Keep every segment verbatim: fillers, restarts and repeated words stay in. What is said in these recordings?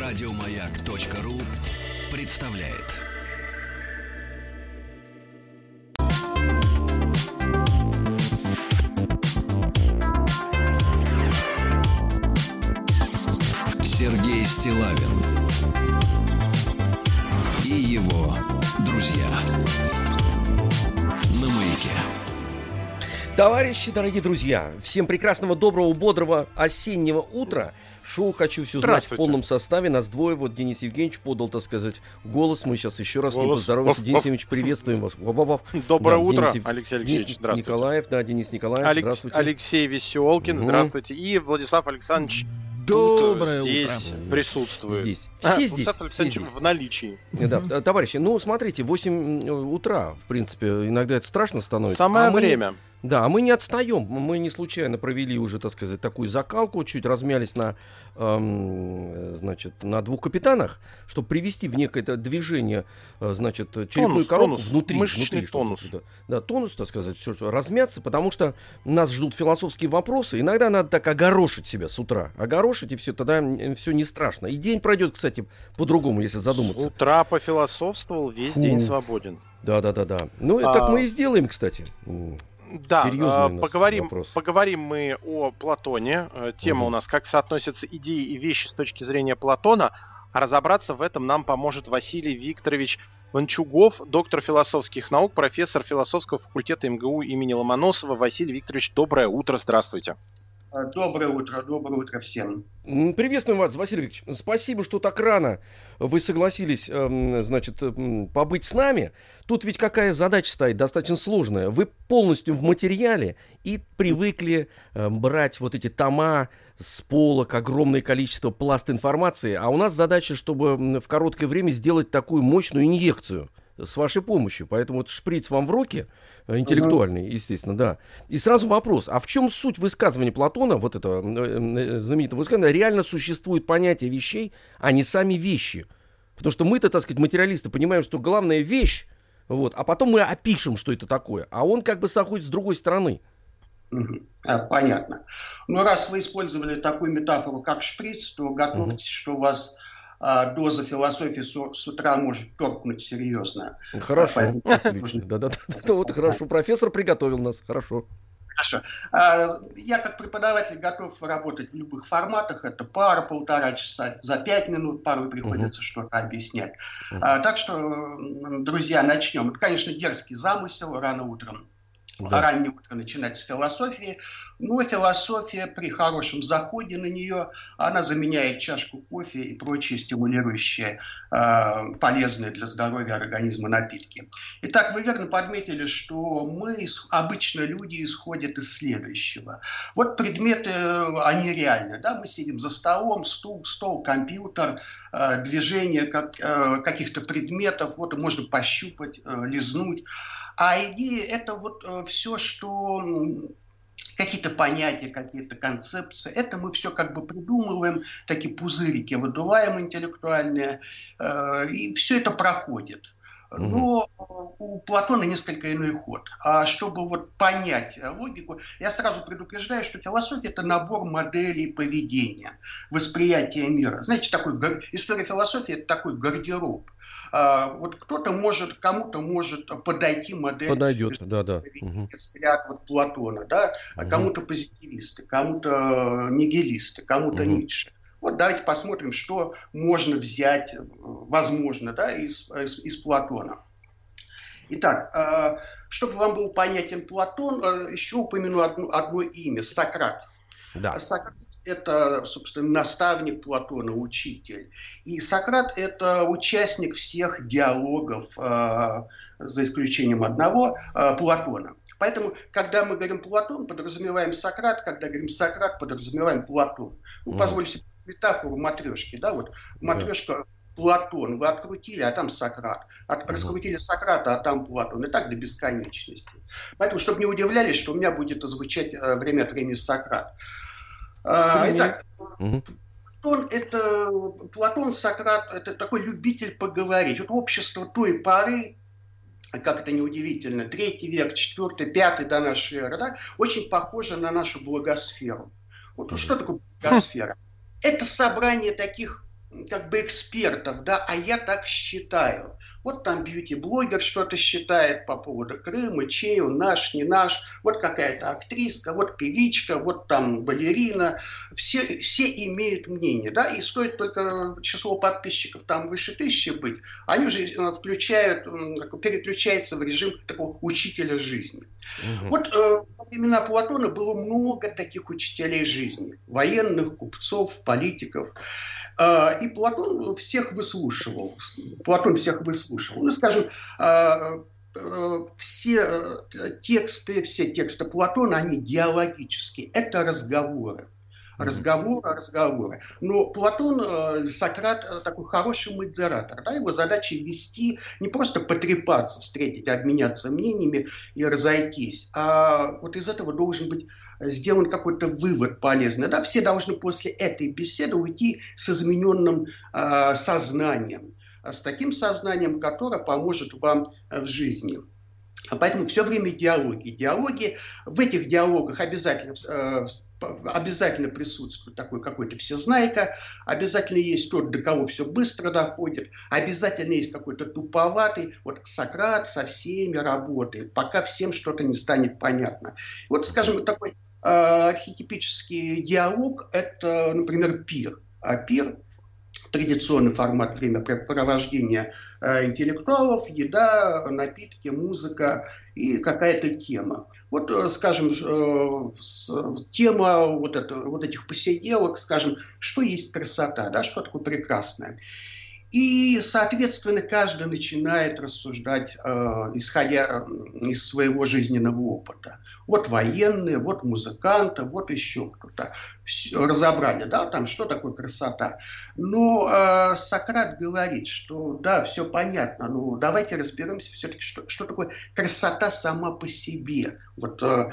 Радиомаяк.ру представляет. Сергей Стиллавин и его друзья на Маяке. Товарищи, дорогие друзья, всем прекрасного, доброго, бодрого осеннего утра. Шоу «Хочу все знать» в полном составе. Нас двое. Вот Денис Евгеньевич подал, так сказать, голос. Мы сейчас еще раз не поздороваемся. Денис Евгеньевич, приветствуем вас. Доброе да, утро, Денис, Алексей Алексеевич. Денис Здравствуйте. Николаев, да, Денис Николаев. Алекс, здравствуйте. Алексей Веселкин, угу. Здравствуйте. И Владислав Александрович Доброе тут, здесь утро. присутствует. Здесь. А, Все здесь. Владислав Александрович все здесь. в наличии. Да, товарищи, ну, смотрите, восемь утра, в принципе, иногда это страшно становится. Самое а мы... время. Да, а мы не отстаем. Мы не случайно провели уже, так сказать, такую закалку, чуть размялись на, эм, значит, на двух капитанах, чтобы привести в некое движение, э, значит, черепную тонус, коробку тонус, внутри. мышечный внутри тонус. Да, да, тонус, так сказать, все, что, размяться, потому что нас ждут философские вопросы. Иногда надо так огорошить себя с утра. Огорошить, и все, тогда все не страшно. И день пройдет, кстати, по-другому, если задуматься. С утра пофилософствовал, весь Фу. день свободен. Да, да, да, да. Ну, и А... так мы и сделаем, кстати. Да, Серьезный поговорим, вопрос. поговорим мы о Платоне. Тема угу. у нас «Как соотносятся идеи и вещи с точки зрения Платона». А разобраться в этом нам поможет Василий Викторович Ланчугов, доктор философских наук, профессор философского факультета эм гэ у имени Ломоносова. Василий Викторович, доброе утро, здравствуйте. Доброе утро, доброе утро всем. Приветствуем вас, Василий Викторович. Спасибо, что так рано вы согласились, значит, побыть с нами. Тут ведь какая задача стоит, достаточно сложная. Вы полностью в материале и привыкли брать вот эти тома с полок, огромное количество пласт информации. А у нас задача, чтобы в короткое время сделать такую мощную инъекцию с вашей помощью. Поэтому вот шприц вам в руки, интеллектуальный, естественно, да. И сразу вопрос, а в чем суть высказывания Платона, вот этого знаменитого высказывания, реально существует понятие вещей, а не сами вещи? Потому что мы-то, так сказать, материалисты, понимаем, что главная вещь, вот, а потом мы опишем, что это такое. А он как бы заходит с другой стороны. А, понятно. Ну, раз вы использовали такую метафору, как шприц, то готовьтесь, угу. что у вас а, доза философии с, с утра может торкнуть серьезно. Хорошо. Да-да-да. Вот хорошо. Профессор приготовил нас. Хорошо. Хорошо. Я как преподаватель готов работать в любых форматах. Это пара, полтора часа, за пять минут порой приходится uh-huh. что-то объяснять. Uh-huh. Так что, друзья, начнем. Это, конечно, дерзкий замысел рано утром. Да. Раннее утро начинать с философии. Но философия при хорошем заходе на нее, она заменяет чашку кофе и прочие стимулирующие, э, полезные для здоровья организма напитки. Итак, вы верно подметили, что мы, обычно люди, исходят из следующего. Вот предметы, они реальны. Да? Мы сидим за столом, стул, стол, компьютер, э, движение как, э, каких-то предметов, вот можно пощупать, э, лизнуть. А идея – это вот э, все, что какие-то понятия, какие-то концепции, это мы все как бы придумываем, такие пузырики выдуваем интеллектуальные, э, и все это проходит. Но у Платона несколько иной ход. А чтобы вот понять логику, я сразу предупреждаю, что философия – это набор моделей поведения, восприятия мира. Знаете, такой, история философии – это такой гардероб. А, вот кто-то может, кому-то может подойти модель. Подойдет, да-да. Взгляд вот Платона, да? А кому-то позитивисты, кому-то нигилисты, кому-то угу. Ницше. Вот давайте посмотрим, что можно взять, возможно, да, из, из, из Платона. Итак, чтобы вам был понятен Платон, еще упомяну одно, одно имя – Сократ. Да. Сократ – это, собственно, наставник Платона, учитель. И Сократ – это участник всех диалогов, за исключением одного, Платона. Поэтому, когда мы говорим Платон, подразумеваем Сократ, когда говорим Сократ, подразумеваем Платон. Ну, позвольте себе метафору матрешки, да, вот матрешка Платон, вы открутили, а там Сократ, От, раскрутили Сократа, а там Платон, и так до бесконечности. Поэтому, чтобы не удивлялись, что у меня будет звучать э, время от времени Сократ. Э, итак, Платон, это, Платон, Сократ, это такой любитель поговорить. Вот общество той поры, как это неудивительно, третий век, четвертый, пятый до нашей эры, да, очень похоже на нашу благосферу. Вот что такое благосфера? Это собрание таких как бы экспертов, да, а я так считаю. Вот там бьюти-блогер что-то считает по поводу Крыма, чей он, наш, не наш, вот какая-то актриска, вот певичка, вот там балерина. Все, все имеют мнение, да, и стоит только число подписчиков там выше тысячи быть, они уже включают, переключаются в режим такого учителя жизни. Угу. Вот э, во времена Платона было много таких учителей жизни, военных, купцов, политиков. И Платон всех выслушивал. Платон всех выслушивал. Ну, скажем, все тексты, все тексты Платона, они диалогические. Это разговоры. Разговоры, разговоры. Но Платон, Сократ такой хороший модератор. Да? Его задача вести, не просто потрепаться, встретить, обменяться мнениями и разойтись, а вот из этого должен быть сделан какой-то вывод полезный. Да? Все должны после этой беседы уйти с измененным э, сознанием, с таким сознанием, которое поможет вам в жизни. Поэтому все время диалоги. Диалоги, в этих диалогах обязательно, э, обязательно присутствует такой какой-то всезнайка, обязательно есть тот, до кого все быстро доходит, обязательно есть какой-то туповатый. Вот Сократ со всеми работает, пока всем что-то не станет понятно. Вот, скажем, такой э, архетипический диалог – это, например, пир. А пир – традиционный формат времяпрепровождения э, интеллектуалов, еда, напитки, музыка и какая-то тема. Вот, э, скажем, э, с, тема вот, это, вот этих посиделок, скажем, что есть красота, да, что такое прекрасное. И, соответственно, каждый начинает рассуждать, э, исходя из своего жизненного опыта. Вот военные, вот музыканты, вот еще кто-то. Все, разобрали, да, там, что такое красота. Но э, Сократ говорит, что да, все понятно, но давайте разберемся все-таки, что, что такое красота сама по себе. Вот, э,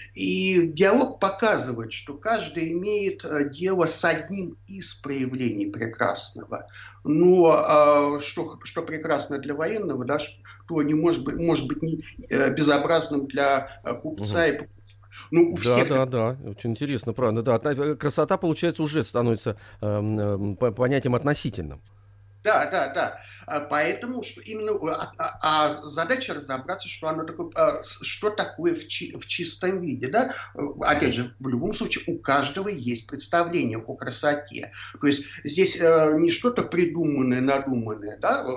и диалог показывает, что каждый имеет дело с одним из проявлений прекрасного. Но э, что, что прекрасно для военного, да, что не может быть, может быть не, э, безобразным для э, купца. Угу. Ну, у да, всех... да, да, очень интересно, правда. Да, красота, получается, уже становится э, э, понятием относительным. Да, да, да. Поэтому что именно а, а задача разобраться, что оно такое, что такое в, чи, в чистом виде, да. Опять же, в любом случае у каждого есть представление о красоте. То есть здесь э, не что-то придуманное, надуманное, да.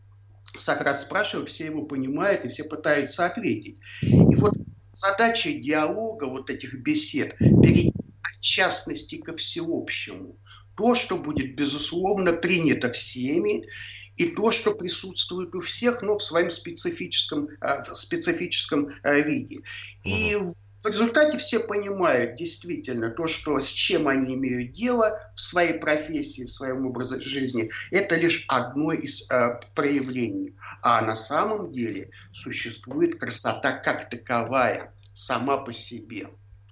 Сократ спрашивает, все его понимают и все пытаются ответить. И вот задача диалога, вот этих бесед, перейти от частности ко всеобщему. То, что будет, безусловно, принято всеми, и то, что присутствует у всех, но в своем специфическом, в специфическом виде. И в результате все понимают действительно то, что, с чем они имеют дело в своей профессии, в своем образе жизни, это лишь одно из э, проявлений. А на самом деле существует красота как таковая, сама по себе.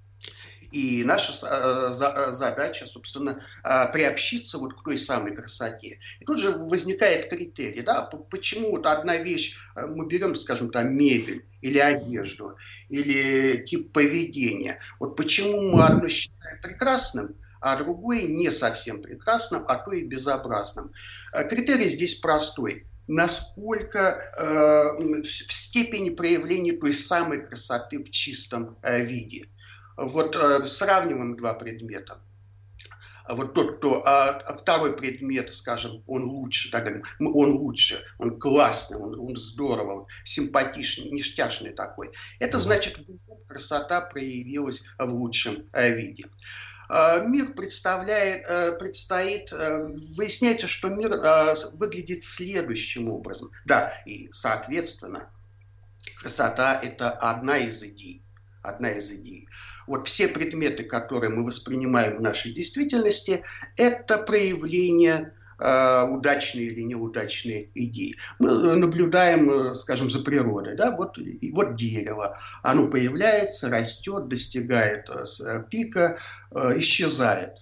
И наша э, за, задача, собственно, э, приобщиться вот к той самой красоте. И тут же возникает критерий, да, почему вот одна вещь, э, мы берем, скажем, там, мебель или одежду, или тип поведения. Вот почему мы одно считаем прекрасным, а другое не совсем прекрасным, а то и безобразным. Э, критерий здесь простой. Насколько э, в степени проявления той самой красоты в чистом э, виде. Вот э, сравниваем два предмета. Вот тот, кто а, второй предмет, скажем, он лучше, да, говорим, он лучше, он классный, он, он здорово, он симпатичный, ништячный такой. Это значит, красота проявилась в лучшем э, виде. Э, мир представляет, э, предстоит, э, выясняется, что мир э, выглядит следующим образом. Да, и соответственно, красота – это одна из идей. Одна из идей. Вот все предметы, которые мы воспринимаем в нашей действительности, это проявление э, удачной или неудачной идеи. Мы наблюдаем, скажем, за природой. Да? Вот, вот дерево. Оно появляется, растет, достигает э, пика, э, исчезает.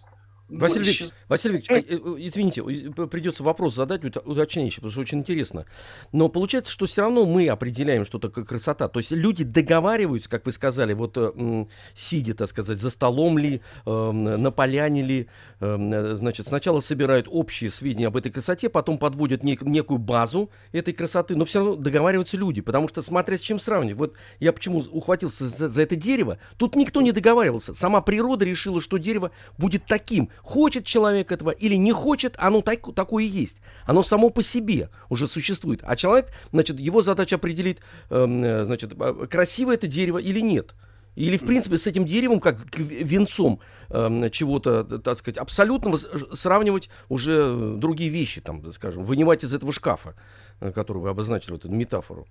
Василий Викторович, Василий Викторович, извините, придется вопрос задать уточняющий, потому что очень интересно. Но получается, что все равно мы определяем, что такое красота. То есть люди договариваются, как вы сказали, вот сидя, так сказать, за столом ли, на поляне ли, значит, сначала собирают общие сведения об этой красоте, потом подводят нек- некую базу этой красоты, но все равно договариваются люди, потому что смотря с чем сравнивать. Вот я почему ухватился за, за это дерево, тут никто не договаривался. Сама природа решила, что дерево будет таким. Хочет человек этого или не хочет, оно так, такое и есть. Оно само по себе уже существует. А человек, значит, его задача определить, э, значит, красиво это дерево или нет. Или, в принципе, с этим деревом, как венцом э, чего-то, так сказать, абсолютного, сравнивать уже другие вещи, там, скажем, вынимать из этого шкафа, который вы обозначили, вот эту метафору.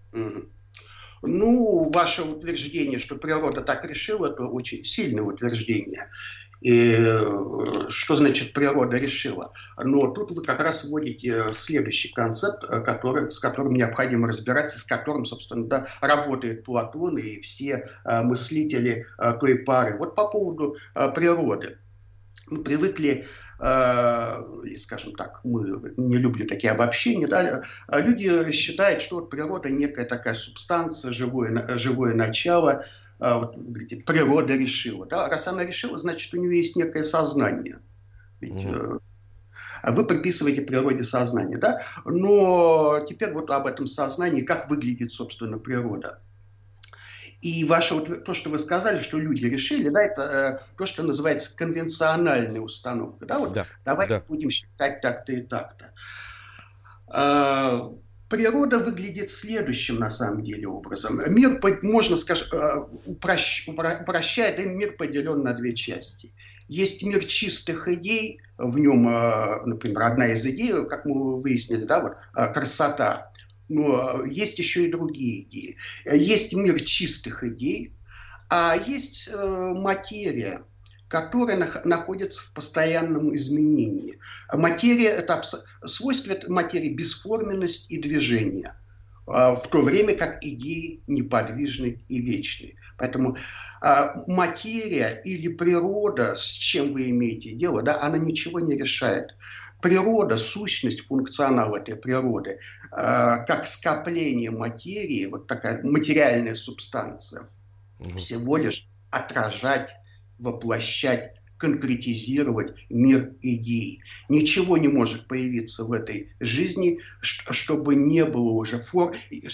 Ну, ваше утверждение, что природа так решила, это очень сильное утверждение. И что значит природа решила? Но тут вы как раз вводите следующий концепт, который, с которым необходимо разбираться, с которым, собственно, да, работает Платон и все а, мыслители а, той пары. Вот по поводу а, природы. Мы привыкли, а, скажем так, мы не любим такие обобщения, да, люди считают, что вот природа некая такая субстанция, живое, живое начало. Вот, говорите, природа решила. Да? Раз она решила, значит, у нее есть некое сознание. Ведь, mm-hmm. э, вы приписываете природе сознание. Да? Но теперь вот об этом сознании, как выглядит, собственно, природа. И ваше, то, что вы сказали, что люди решили, да, это э, то, что называется конвенциональная установка. Да? Вот, да, давайте да. будем считать так-то и так-то. Э, Природа выглядит следующим, на самом деле, образом. Мир, можно сказать, упрощ, упрощает, мир поделен на две части. Есть мир чистых идей, в нем, например, одна из идей, как мы выяснили, да, вот, красота. Но есть еще и другие идеи. Есть мир чистых идей, а есть материя, которая находится в постоянном изменении. Материя, это свойство этой материи бесформенность и движение, в то время как идеи неподвижны и вечны. Поэтому материя или природа, с чем вы имеете дело, да, она ничего не решает. Природа, сущность, функционал этой природы, как скопление материи, вот такая материальная субстанция, угу. всего лишь отражать, воплощать, конкретизировать мир идей. Ничего не может появиться в этой жизни, чтобы не было уже форм.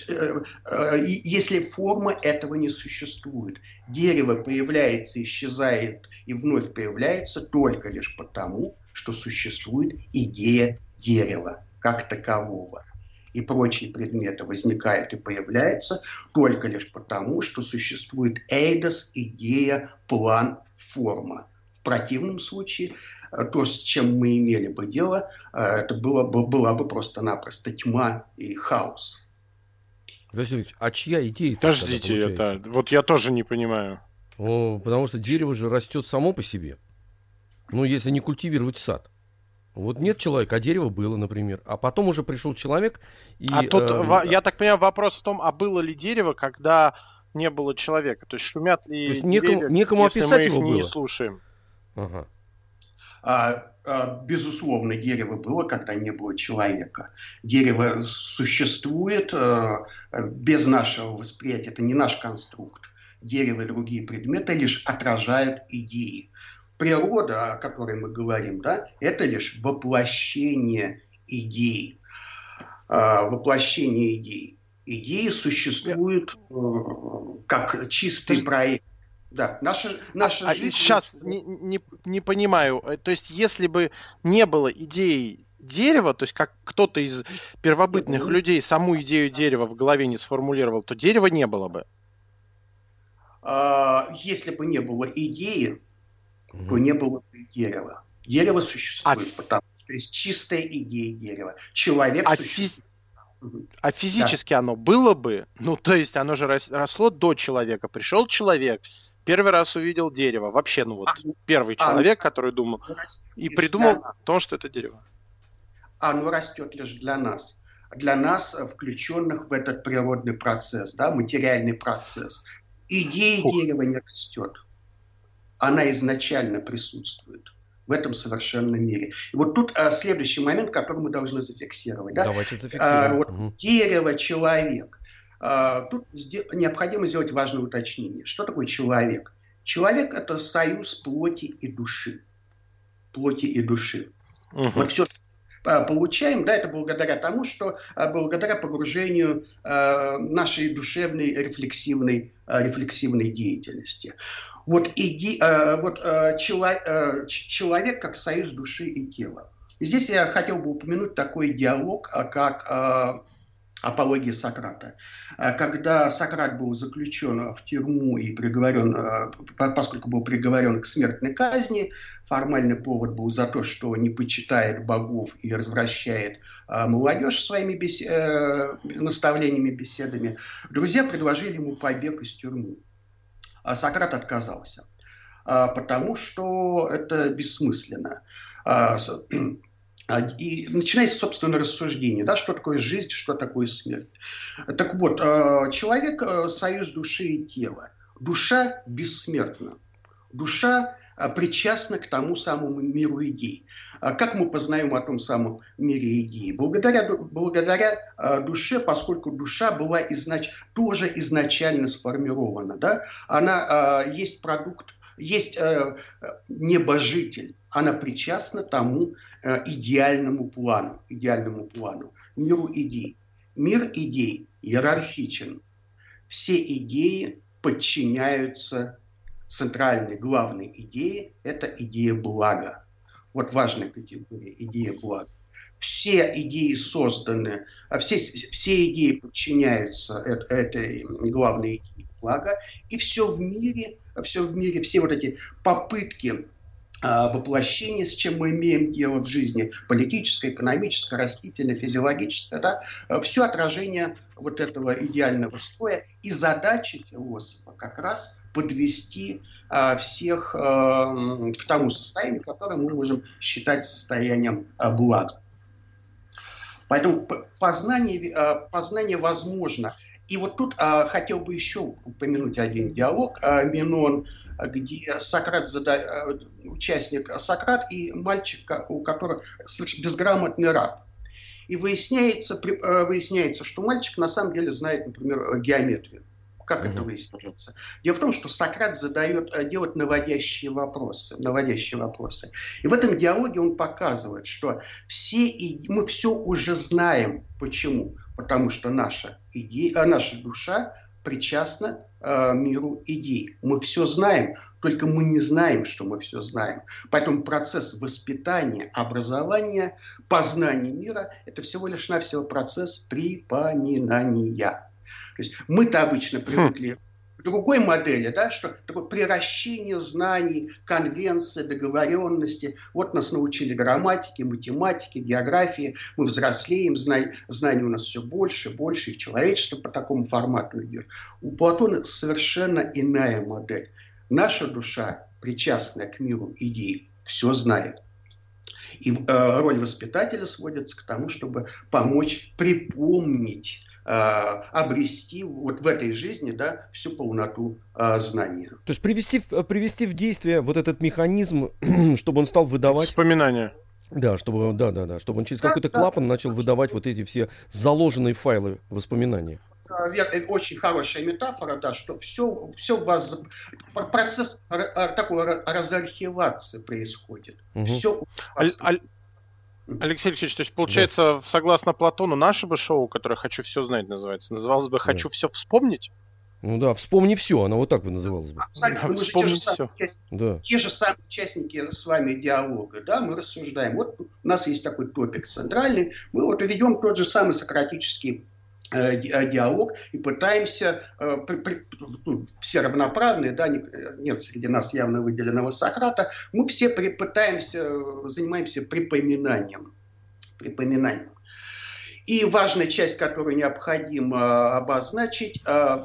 Если форма этого не существует. Дерево появляется, исчезает и вновь появляется только лишь потому, что существует идея дерева как такового. И прочие предметы возникают и появляются только лишь потому, что существует эйдос, идея, план, форма. В противном случае то, с чем мы имели бы дело, это было бы, была бы просто-напросто тьма и хаос. Василий Ильич, а чья идея? Подождите, это вот я тоже не понимаю. О, потому что дерево же растет само по себе. Ну, если не культивировать сад. Вот нет человека, а дерево было, например. А потом уже пришел человек и... А тут, э, я так понимаю, вопрос в том, а было ли дерево, когда не было человека? То есть шумят ли То есть деревья, некому, некому если описать мы их его не было? слушаем? Ага. А, а, безусловно, дерево было, когда не было человека. Дерево существует а, без нашего восприятия. Это не наш конструкт. Дерево и другие предметы лишь отражают идеи. Природа, о которой мы говорим, да, это лишь воплощение идей. А, воплощение идей. Идеи существуют э, как чистый проект. Да, наша, наша а, жизнь... Сейчас не, не, не понимаю. То есть, если бы не было идеи дерева, то есть как кто-то из первобытных людей саму идею дерева в голове не сформулировал, то дерева не было бы. А, если бы не было идеи, то не было бы дерева. Дерево существует, а... потому что есть чистая идея дерева. Человек а существует. Физ... А физически да. оно было бы, ну то есть оно же росло до человека. Пришел человек, первый раз увидел дерево. Вообще, ну вот а, первый а, человек, который думал и придумал то, что это дерево. Оно растет лишь для нас. Для нас, включенных в этот природный процесс, да, материальный процесс. Идея Фух. дерева не растет. Она изначально присутствует. в этом совершенном мире. И вот тут а, следующий момент, который мы должны зафиксировать. Да? Давайте зафиксируем. А, вот, угу. Дерево, человек. А, тут сде- необходимо сделать важное уточнение. Что такое человек? Человек – это союз плоти и души. Плоти и души. Угу. Вот все, что мы получаем, да, это благодаря тому, что благодаря погружению а, нашей душевной рефлексивной, а, рефлексивной деятельности. Вот, иди, э, вот э, чело, э, человек как союз души и тела. И здесь я хотел бы упомянуть такой диалог, как э, апология Сократа. Когда Сократ был заключен в тюрьму и приговорен, э, поскольку был приговорен к смертной казни, формальный повод был за то, что не почитает богов и развращает э, молодежь своими бес... э, наставлениями, беседами, друзья предложили ему побег из тюрьмы. А Сократ отказался, потому что это бессмысленно. И начинается, собственно, рассуждение, да, что такое жизнь, что такое смерть. Так вот, человек – союз души и тела. Душа бессмертна. Душа причастна к тому самому миру идей. Как мы познаем о том самом мире идей? Благодаря, благодаря душе, поскольку душа была изнач... тоже изначально сформирована. Да? Она э, есть продукт, есть э, небожитель. Она причастна тому э, идеальному плану, идеальному плану, миру идей. Мир идей иерархичен. Все идеи подчиняются центральной, главной идеи – это идея блага. Вот важная категория – идея блага. Все идеи созданы, все, все идеи подчиняются этой главной идее блага, и все в мире, все в мире, все вот эти попытки воплощения, с чем мы имеем дело в жизни, политическое, экономическое, растительное, физиологическое, да, все отражение вот этого идеального слоя. И задача философа как раз подвести а, всех а, к тому состоянию, которое мы можем считать состоянием а, блага. Поэтому познание, а, познание возможно. И вот тут а, хотел бы еще упомянуть один диалог, а, Менон, где Сократ задает, а, участник Сократ и мальчик, у которого безграмотный раб. И выясняется, при, а, выясняется, что мальчик на самом деле знает, например, геометрию. Как это выясняется? Дело в том, что Сократ задает, делает наводящие вопросы, наводящие вопросы. И в этом диалоге он показывает, что все иде... мы все уже знаем. Почему? Потому что наша, идея, наша душа причастна э, миру идей. Мы все знаем, только мы не знаем, что мы все знаем. Поэтому процесс воспитания, образования, познания мира – это всего лишь навсего процесс припоминания. То есть мы-то обычно привыкли к другой модели, да, что такое приращение знаний, конвенции, договоренности. Вот нас научили грамматике, математике, географии. Мы взрослеем, знаний, знаний у нас все больше, больше, и человечество по такому формату идет. У Платона совершенно иная модель. Наша душа, причастная к миру идей, все знает. И э, роль воспитателя сводится к тому, чтобы помочь припомнить, обрести вот в этой жизни, да, всю полноту а, знания. То есть привести, привести в действие вот этот механизм, чтобы он стал выдавать... Вспоминания. Да, чтобы, да, да, да, чтобы он через да, какой-то да, клапан да, начал да, выдавать вот эти все заложенные файлы воспоминаний. Очень хорошая метафора, да, что все, все у вас, процесс такой разархивации происходит. Угу. Все у вас... Аль, Алексей Алексеевич, то есть, получается, да. согласно Платону, наше бы шоу, которое «Хочу все знать» называется, называлось бы «Хочу да. все вспомнить»? Ну да, «Вспомни все», оно вот так бы называлось бы. Абсолютно. Да, вспомнить те все. Участники, да. Те же самые участники с вами диалога, да, мы рассуждаем. Вот у нас есть такой топик центральный, мы вот ведем тот же самый сократический э, диалог и пытаемся, э, при, при, ну, все равноправные, да, не, нет среди нас явно выделенного Сократа, мы все при, пытаемся, занимаемся припоминанием. припоминанием. И важная часть, которую необходимо обозначить,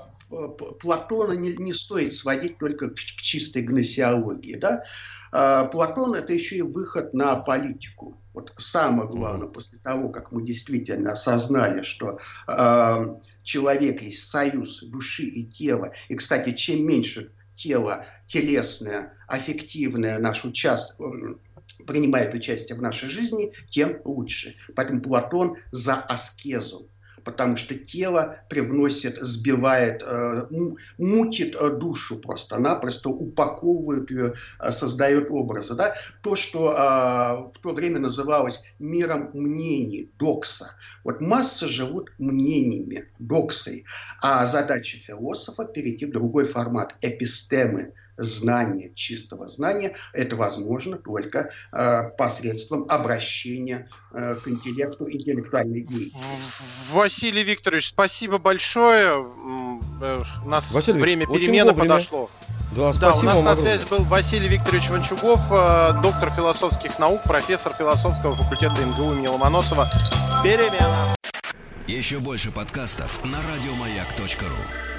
Платона не, не стоит сводить только к, к чистой гносеологии. Да? Платон – это еще и выход на политику. Вот самое главное, после того, как мы действительно осознали, что э, человек есть союз души и тела, и, кстати, чем меньше тело, телесное, аффективное наш участок, принимает участие в нашей жизни, тем лучше. Поэтому Платон за аскезу. Потому что тело привносит, сбивает, э, мутит э, душу просто-напросто, упаковывает ее, э, создает образы. Да? То, что э, в то время называлось миром мнений, докса. Вот массы живут мнениями, доксой. А задача философа перейти в другой формат, эпистемы, знания, чистого знания. Это возможно только э, посредством обращения э, к интеллекту, интеллектуальной деятельности. Василий Викторович, спасибо большое. У нас Василий, время перемены подошло. Да, да, у нас на огромное. связи был Василий Викторович Вончугов, доктор философских наук, профессор философского факультета эм гэ у имени Ломоносова. Перемена. Еще больше подкастов на радиомаяк точка ру.